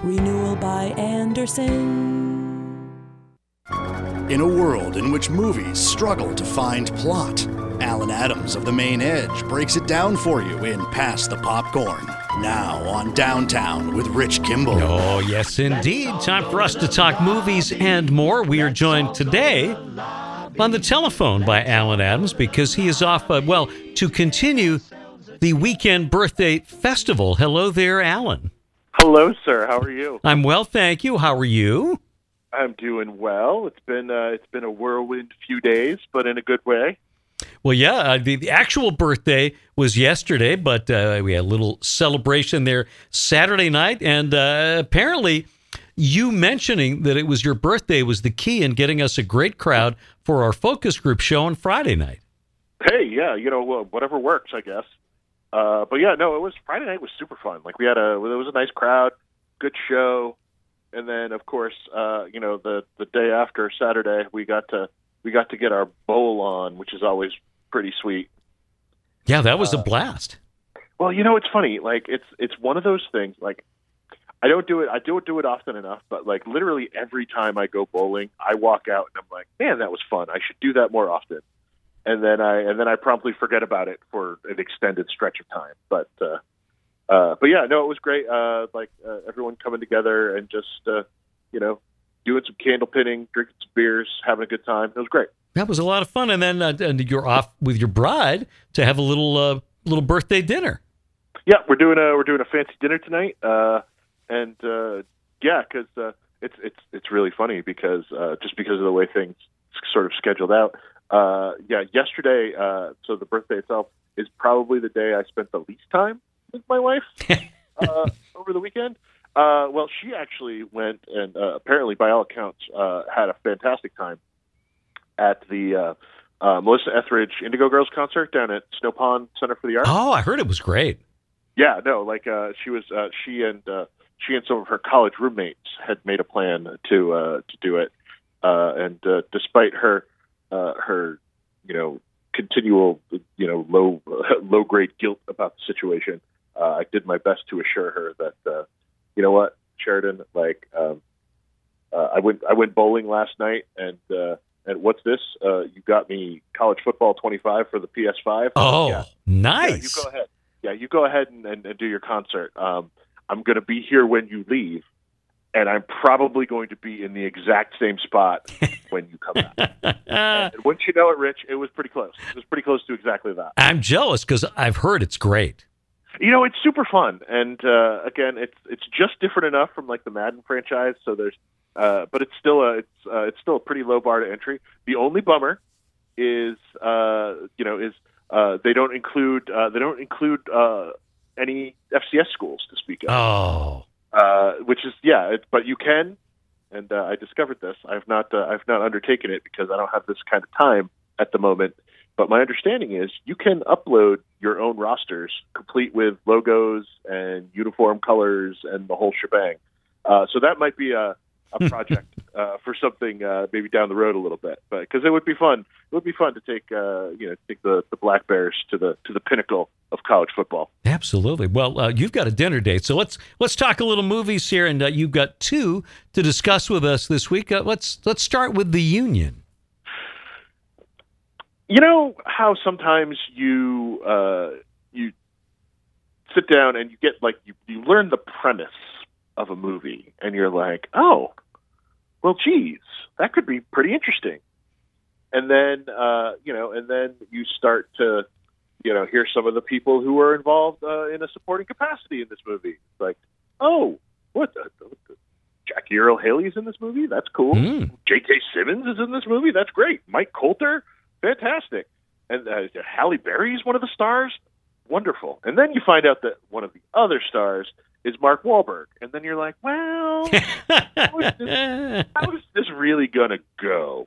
Renewal by Anderson. In a world in which movies struggle to find plot, Alan Adams of The Main Edge breaks it down for you in Pass the Popcorn. Now on Downtown with Rich Kimball. Oh, yes, indeed. Time for us to talk movies and more. We are joined today on the telephone by Alan Adams because he is off, to continue the Weekend Birthday Festival. Hello there, Alan. Hello, sir. How are you? I'm well, thank you. How are you? I'm doing well. It's been a whirlwind few days, but in a good way. Well, yeah, the actual birthday was yesterday, but we had a little celebration there Saturday night, and apparently you mentioning that it was your birthday was the key in getting us a great crowd for our focus group show on Friday night. Hey, yeah, whatever works, I guess. But yeah, no, it was Friday night was super fun. Like it was a nice crowd, good show, and then of course, the day after Saturday, we got to get our bowl on, which is always pretty sweet. Yeah, that was a blast. Well, it's funny. Like it's one of those things. Like I don't do it often enough, but like literally every time I go bowling, I walk out and I'm like, man, that was fun. I should do that more often. And then I promptly forget about it for an extended stretch of time. But yeah, no, it was great. Everyone coming together and just doing some candle pinning, drinking some beers, having a good time. It was great. That was a lot of fun. And then and you're off with your bride to have a little birthday dinner. Yeah, we're doing a fancy dinner tonight. Because it's really funny because just because of the way things sort of scheduled out. Yesterday, so the birthday itself is probably the day I spent the least time with my wife over the weekend. Well, she actually went and apparently, by all accounts, had a fantastic time at the Melissa Etheridge Indigo Girls concert down at Snow Pond Center for the Arts. Oh, I heard it was great. Yeah, no, she and some of her college roommates had made a plan to do it, and despite her continual low grade guilt about the situation, I did my best to assure her that you know what, Sheridan, I went bowling last night, and what's this? You got me College Football 25 for the PS5. Oh, yeah. Nice. Yeah, you go ahead. Yeah, you go ahead and do your concert. I'm going to be here when you leave, and I'm probably going to be in the exact same spot when you come back. And once you know it, Rich, it was pretty close. It was pretty close to exactly that. I'm jealous because I've heard it's great. It's super fun, and again, it's just different enough from like the Madden franchise. So there's, but it's still a pretty low bar to entry. The only bummer is they don't include any FCS schools to speak of. Oh. Which is but you can, and I discovered this. I've not undertaken it because I don't have this kind of time at the moment. But my understanding is you can upload your own rosters, complete with logos and uniform colors and the whole shebang. So that might be a project for something maybe down the road a little bit, but because it would be fun. It would be fun to take the Black Bears to the pinnacle of college football. Absolutely. Well, you've got a dinner date, so let's talk a little movies here, and you've got two to discuss with us this week. Let's start with The Union. You know how sometimes you sit down and you get you learn the premise of a movie, and you're like, oh, well, geez, that could be pretty interesting. And then, and then you start to, hear some of the people who are involved in a supporting capacity in this movie. It's like, oh, what? Jackie Earle Haley's in this movie? That's cool. J.K. Simmons is in this movie? That's great. Mike Coulter? Fantastic. And Halle Berry's one of the stars? Wonderful. And then you find out that one of the other stars is Mark Wahlberg. And then you're like, well, how is this really going to go?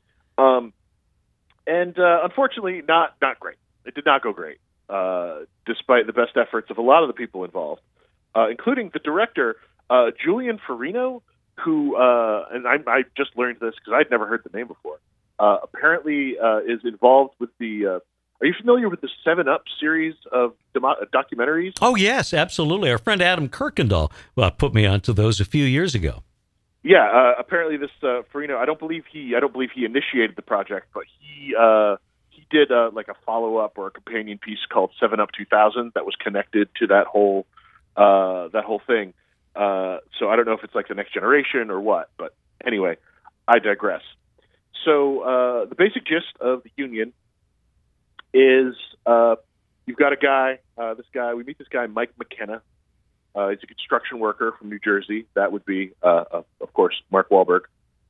Unfortunately, not great. It did not go great, despite the best efforts of a lot of the people involved, including the director, Julian Farino, who, and I just learned this because I'd never heard the name before, apparently is involved with the Are you familiar with the 7-Up series of documentaries? Oh, yes, absolutely. Our friend Adam Kirkendall put me onto those a few years ago. Yeah, apparently this Farino. I don't believe he initiated the project, but he did like a follow-up or a companion piece called 7-Up 2000 that was connected to that whole thing. So I don't know if it's like the next generation or what, but anyway, I digress. So the basic gist of the Union is you've got a guy. We meet this guy, Mike McKenna. He's a construction worker from New Jersey. That would be, of course, Mark Wahlberg.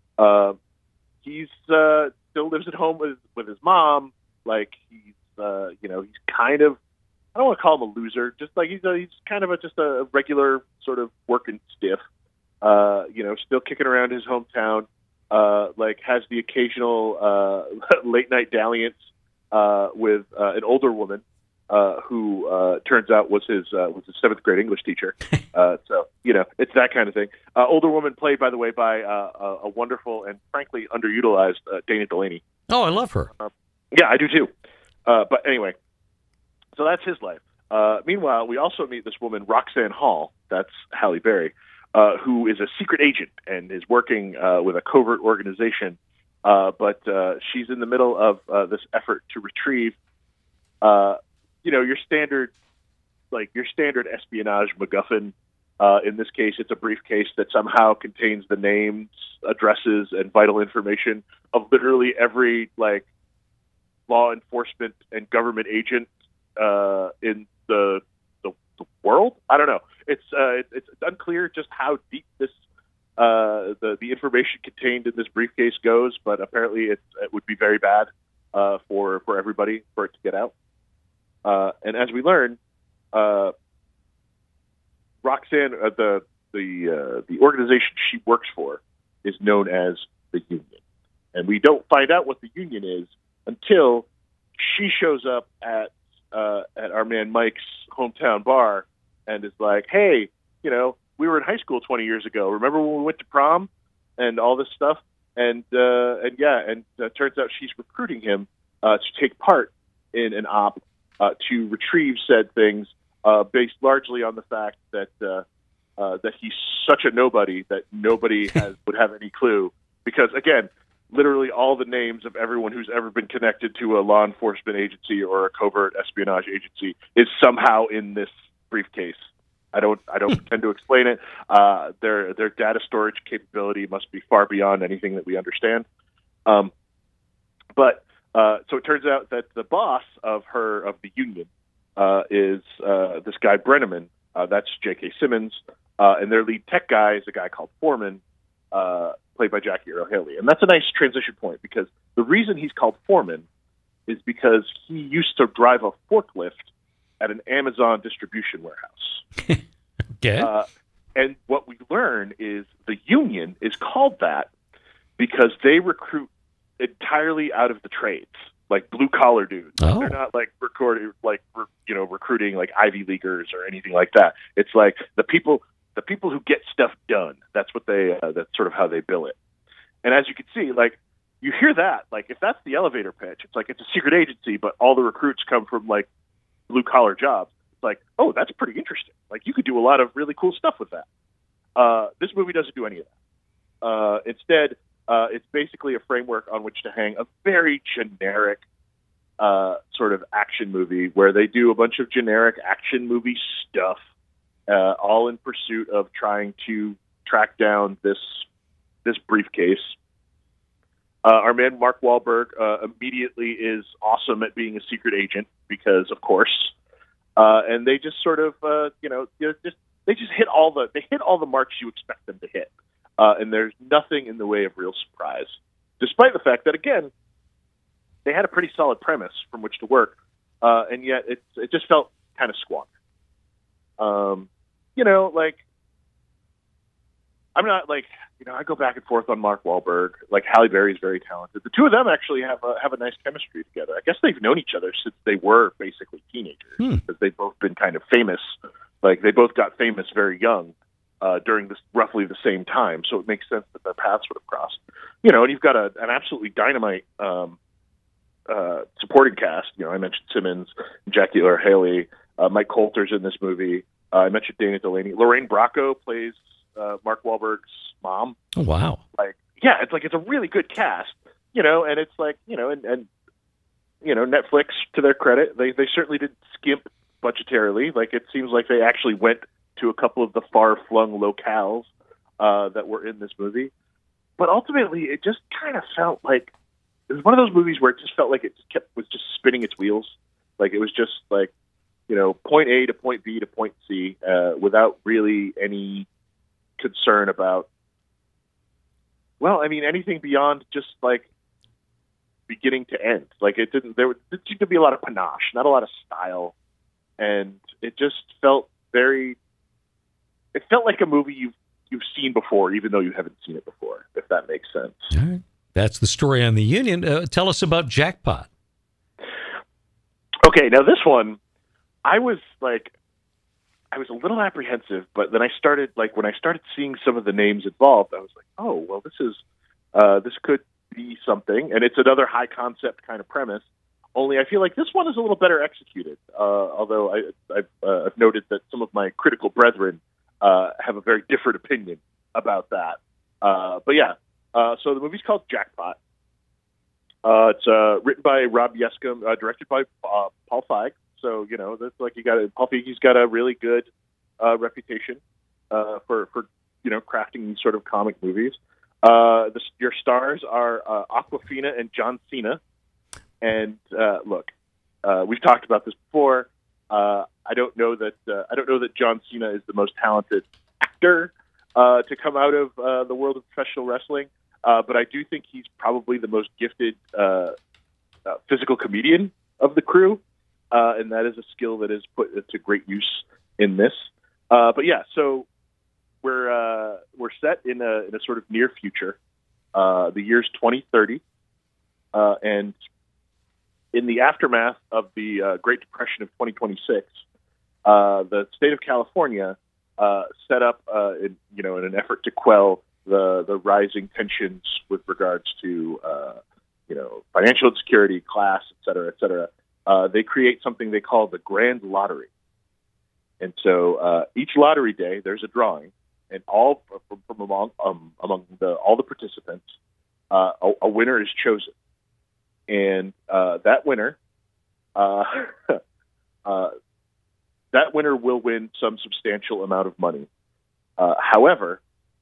He's still lives at home with his mom. Like he's kind of, I don't want to call him a loser. Just like he's kind of just a regular sort of working stiff. Still kicking around his hometown. Like has the occasional late night dalliance with an older woman. Who turns out was his 7th grade English teacher. So it's that kind of thing. Older woman played, by the way, by a wonderful and frankly underutilized Dana Delaney. Oh, I love her. Yeah, I do too. But anyway, so that's his life. Meanwhile, we also meet this woman, Roxanne Hall. That's Halle Berry, who is a secret agent and is working with a covert organization. But she's in the middle of this effort to retrieve. Your standard espionage MacGuffin. In this case, it's a briefcase that somehow contains the names, addresses, and vital information of literally every law enforcement and government agent in the world. I don't know. It's unclear just how deep this the information contained in this briefcase goes, but apparently it would be very bad for everybody for it to get out. And as we learn, Roxanne, the organization she works for, is known as the Union, and we don't find out what the Union is until she shows up at our man Mike's hometown bar and is like, "Hey, we were in high school 20 years ago. Remember when we went to prom and all this stuff?" And turns out she's recruiting him to take part in an op. To retrieve said things, based largely on the fact that he's such a nobody that nobody would have any clue. Because again, literally all the names of everyone who's ever been connected to a law enforcement agency or a covert espionage agency is somehow in this briefcase. I don't pretend to explain it. Their data storage capability must be far beyond anything that we understand. So it turns out that the boss of the Union is this guy Brenneman. That's J.K. Simmons, and their lead tech guy is a guy called Foreman, played by Jackie Earle Haley. And that's a nice transition point because the reason he's called Foreman is because he used to drive a forklift at an Amazon distribution warehouse. Okay. And what we learn is the Union is called that because they recruit entirely out of the trades, like blue collar dudes. Oh. They're not recruiting like Ivy Leaguers or anything like that. It's like the people who get stuff done. That's what that's sort of how they bill it. And as you can see, you hear that, if that's the elevator pitch, it's like it's a secret agency, but all the recruits come from blue collar jobs. It's like, oh, that's pretty interesting. You could do a lot of really cool stuff with that. This movie doesn't do any of that. Instead, it's basically a framework on which to hang a very generic sort of action movie where they do a bunch of generic action movie stuff, all in pursuit of trying to track down this briefcase. Our man Mark Wahlberg immediately is awesome at being a secret agent because, of course, and they just sort of they hit all the marks you expect them to hit. And there's nothing in the way of real surprise, despite the fact that, again, they had a pretty solid premise from which to work, and yet it just felt kind of squandered. I'm not I go back and forth on Mark Wahlberg. Halle Berry is very talented. The two of them actually have a nice chemistry together. I guess they've known each other since they were basically teenagers because they've both been kind of famous. They both got famous very young. During roughly the same time, so it makes sense that their paths would have crossed. And you've got an absolutely dynamite supporting cast. I mentioned Simmons, Jackie Earle Haley, Mike Coulter's in this movie. I mentioned Dana Delaney. Lorraine Bracco plays Mark Wahlberg's mom. Oh, wow. It's a really good cast, and it's and Netflix, to their credit, they certainly didn't skimp budgetarily. It seems like they actually went to a couple of the far-flung locales that were in this movie. But ultimately, it just kind of felt like it was one of those movies where it just felt like it was just spinning its wheels. It was just point A to point B to point C without really any concern about, anything beyond just beginning to end. There seemed to be a lot of panache, not a lot of style. And it just felt it felt like a movie you've seen before, even though you haven't seen it before, if that makes sense. All right. That's the story on the Union. Tell us about Jackpot. Okay, now this one, I was a little apprehensive, but then I started, when I started seeing some of the names involved, I was like, oh, well, this could be something. And it's another high concept kind of premise. Only I feel like this one is a little better executed, although I've noted that some of my critical brethren have a very different opinion about that. But yeah, so the movie's called Jackpot. It's written by Rob Yescombe, directed by Paul Feig. So that's Paul Feig's got a really good reputation for crafting these sort of comic movies. Your stars are Awkwafina and John Cena. And look, we've talked about this before. I don't know that John Cena is the most talented actor to come out of the world of professional wrestling, but I do think he's probably the most gifted physical comedian of the crew, and that is a skill that is put to great use in this. But yeah, so we're set in a sort of near future. The year's 2030, and in the aftermath of the Great Depression of 2026, the state of California set up, in an effort to quell the rising tensions with regards to, financial insecurity, class, et cetera, they create something they call the Grand Lottery. And so each lottery day, there's a drawing, and all from among all the participants, a winner is chosen. And that winner will win some substantial amount of money. However,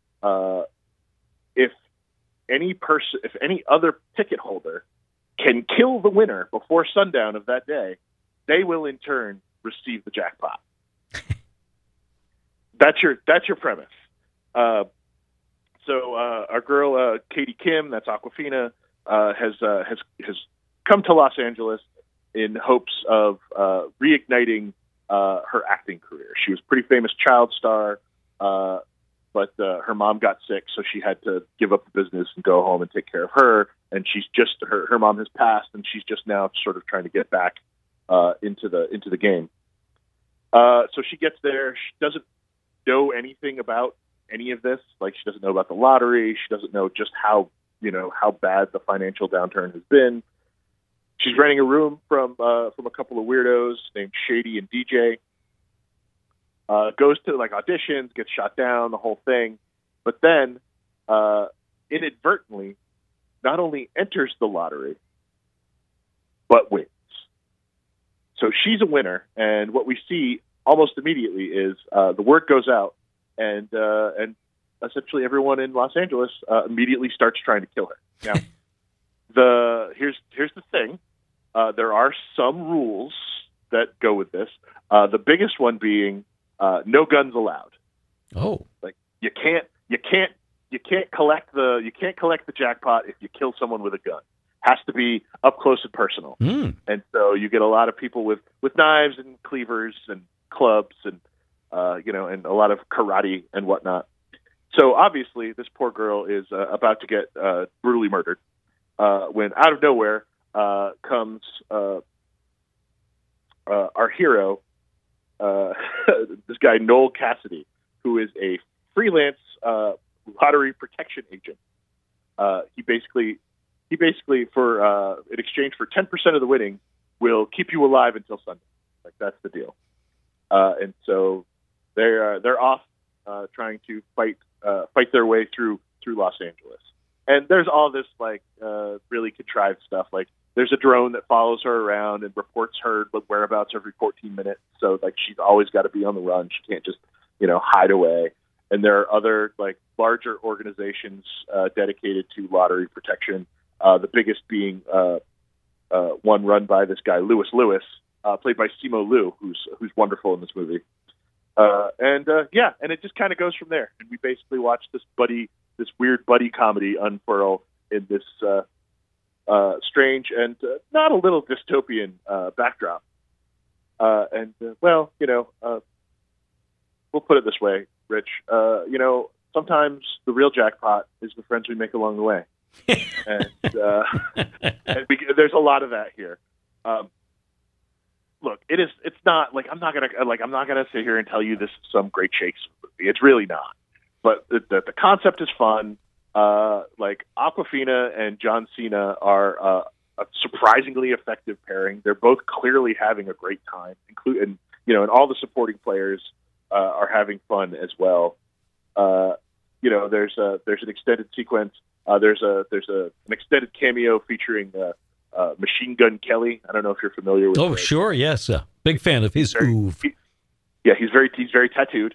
if any other ticket holder can kill the winner before sundown of that day, they will in turn receive the jackpot. That's your premise. So our girl Katie Kim, that's Awkwafina, has come to Los Angeles in hopes of reigniting her acting career. She was a pretty famous child star, but her mom got sick, so she had to give up the business and go home and take care of her. And she's just her mom has passed, and she's just now sort of trying to get back into the game. So she gets there. She doesn't know anything about any of this. She doesn't know about the lottery. She doesn't know just how bad the financial downturn has been. She's renting a room from a couple of weirdos named Shady and DJ. Goes to auditions, gets shot down, the whole thing. But then inadvertently not only enters the lottery, but wins. So she's a winner, and what we see almost immediately is the word goes out, and essentially everyone in Los Angeles immediately starts trying to kill her. Now, here's the thing: there are some rules that go with this. The biggest one being no guns allowed. Oh, you can't collect the jackpot if you kill someone with a gun. Has to be up close and personal. And so you get a lot of people with knives and cleavers and clubs and and a lot of karate and whatnot. So obviously this poor girl is about to get brutally murdered when out of nowhere comes our hero, this guy Noel Cassidy, who is a freelance lottery protection agent. He basically he basically, for in exchange for 10% of the winnings, will keep you alive until Sunday. Like, that's the deal. And so they're off trying to fight their way through Los Angeles. And there's all this like really contrived stuff. Like, there's a drone that follows her around and reports her whereabouts every 14 minutes. So like, she's always got to be on the run. She can't just hide away. And there are other like larger organizations dedicated to lottery protection. The biggest being one run by this guy Lewis Lewis, played by Simu Liu, who's wonderful in this movie. And it just kind of goes from there. And we basically watch this weird buddy comedy unfurl in this strange and not a little dystopian backdrop. We'll put it this way, Rich. Sometimes the real jackpot is the friends we make along the way. And there's a lot of that here. Look, it's not like I'm not gonna sit here and tell you this is some great Shakespeare movie. It's really not. But the concept is fun. Like, Awkwafina and John Cena are a surprisingly effective pairing. They're both clearly having a great time, and all the supporting players are having fun as well. There's an extended sequence. There's an extended cameo featuring Machine Gun Kelly. I don't know if you're familiar with. Oh, sure, yes, big fan of his oeuvre. He's very tattooed.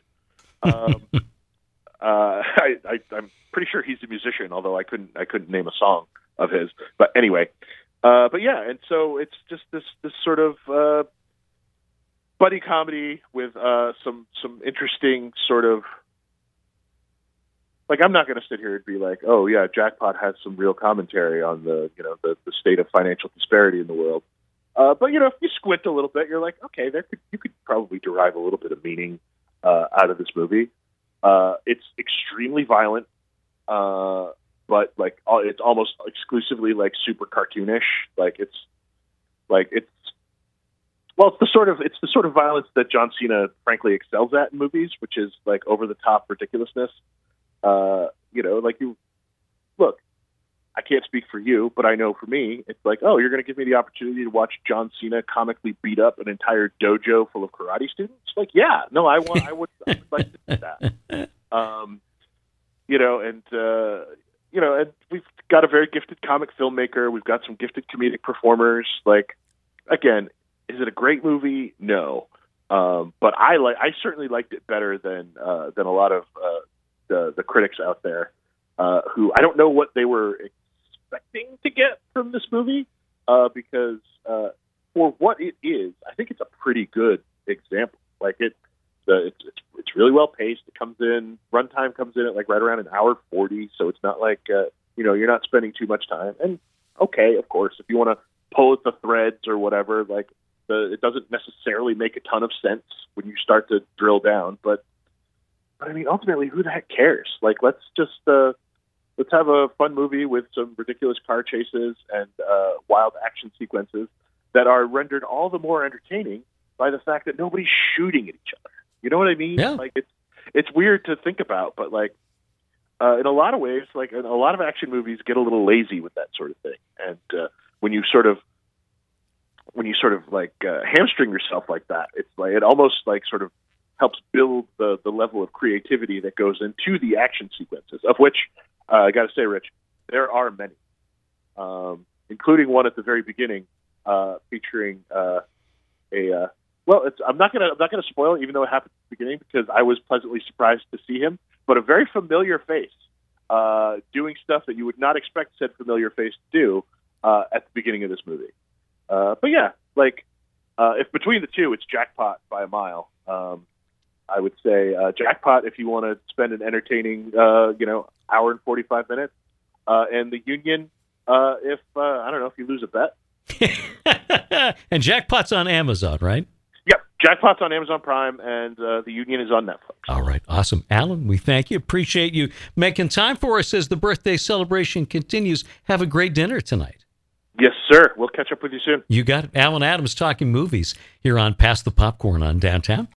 I'm pretty sure he's a musician, although I couldn't name a song of his. But anyway, and so it's just this sort of buddy comedy with some interesting sort of, like, I'm not going to sit here and be like, oh yeah, Jackpot has some real commentary on the state of financial disparity in the world. But if you squint a little bit, you're like, okay, you could probably derive a little bit of meaning out of this movie. It's extremely violent, but like it's almost exclusively like super cartoonish. It's the sort of violence that John Cena frankly excels at in movies, which is like over the top ridiculousness. Look, I can't speak for you, but I know for me, it's like, oh, you're going to give me the opportunity to watch John Cena comically beat up an entire dojo full of karate students? Like, yeah, no, I would like to do that. And we've got a very gifted comic filmmaker. We've got some gifted comedic performers. Like, again, is it a great movie? No. But I certainly liked it better than a lot of the critics out there, who I don't know what they were expecting to get from this movie, because for what it is, I think it's a pretty good example. Like, it's really well paced. Runtime comes in at like right around an hour 40, so it's not like you're not spending too much time. And okay, of course, if you want to pull at the threads or whatever, like it doesn't necessarily make a ton of sense when you start to drill down. But I mean, ultimately, who the heck cares? Like, let's have a fun movie with some ridiculous car chases and wild action sequences that are rendered all the more entertaining by the fact that nobody's shooting at each other. You know what I mean? Yeah. Like, it's weird to think about, but like in a lot of ways, like in a lot of action movies get a little lazy with that sort of thing. And when you sort of like hamstring yourself like that, it's like it almost like sort of helps build the level of creativity that goes into the action sequences, of which I got to say, Rich, there are many, including one at the very beginning featuring I'm not gonna spoil it, even though it happened at the beginning, because I was pleasantly surprised to see him, but a very familiar face doing stuff that you would not expect said familiar face to do at the beginning of this movie. But yeah, like if between the two, it's Jackpot by a mile. I would say Jackpot if you want to spend an entertaining, hour and 45 minutes, and The Union if I don't know, if you lose a bet. And Jackpot's on Amazon, right? Yep, Jackpot's on Amazon Prime, and The Union is on Netflix. All right, awesome. Alan, we thank you. Appreciate you making time for us as the birthday celebration continues. Have a great dinner tonight. Yes, sir. We'll catch up with you soon. You got it. Alan Adams talking movies here on Pass the Popcorn on Downtown.